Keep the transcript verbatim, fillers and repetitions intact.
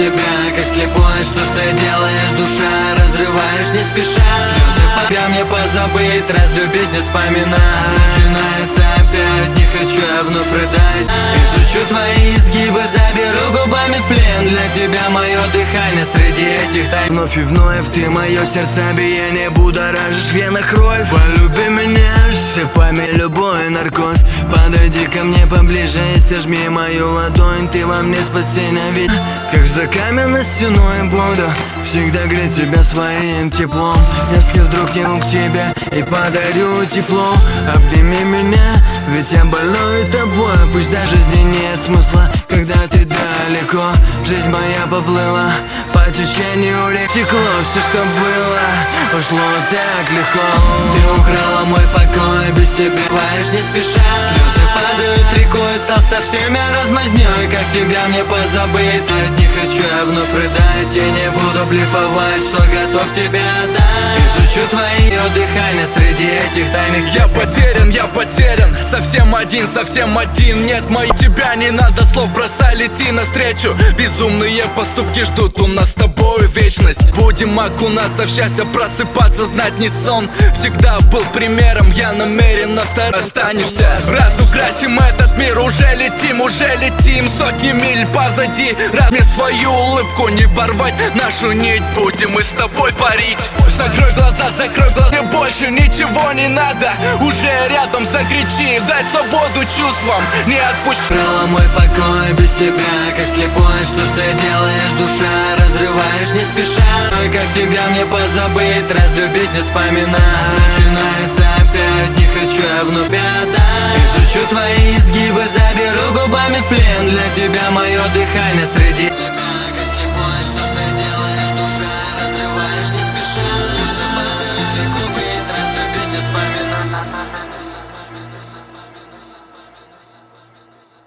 себя, как слепой. Что ж ты делаешь, душа, разрываешь не спеша. Слезы по тебя мне позабыть, разлюбить не вспоминать. Начинается опять, не хочу я вновь рыдать. Изучу твои изгибы, заберу губами в плен. Для тебя мое дыхание среди этих тайн. Вновь и вновь ты мое сердцебиение будоражишь в венах кровь. Полюби меня, шипами любой наркоз. Подойди ко мне поближе и сожми мою ладонь. Ты во мне спасение, ведь как за каменной стеной буду всегда греть тебя своим теплом. Если вдруг не к тебе и подарю тепло, обними меня, ведь я больной тобой. Пусть даже жизни нет смысла, когда ты далеко. Жизнь моя поплыла по течению рек. Текло все, что было, ушло так легко. Ты украла мой покой, без тебя плачешь не спеша. Слезы падают рекой, стал совсем я размазнёй. Как тебя мне позабыть, не хочу я вновь рыдать. И не буду блефовать, что готов тебе отдать. Изучу твое дыхание среди этих тайных. Я потерян, я потерян, совсем один, совсем один. Нет, мои тебя не надо слов, бросай, лети навстречу. Безумные поступки ждут у нас с тобой вечность. Будем окунаться в счастье, просыпаться, знать не сон. Всегда был примером, я намерен останешься. Разукрасим этот мир, уже летим, уже летим. Сотни миль позади, рад мне свою улыбку не порвать. Нашу нить будем мы с тобой парить. Закрой глаза, закрой глаза, мне больше ничего не надо. Уже рядом, закричи, дай свободу чувствам, не отпущу. Украла мой покой, без тебя, как слепой. Что ж ты делаешь, душа, разрываешь не спеша. Ой, как тебя мне позабыть, разлюбить не вспоминать. Начинается опять, не хочу я вновь отдать. Изучу твои изгибы, заберу губами в плен. Для тебя мое дыхание среди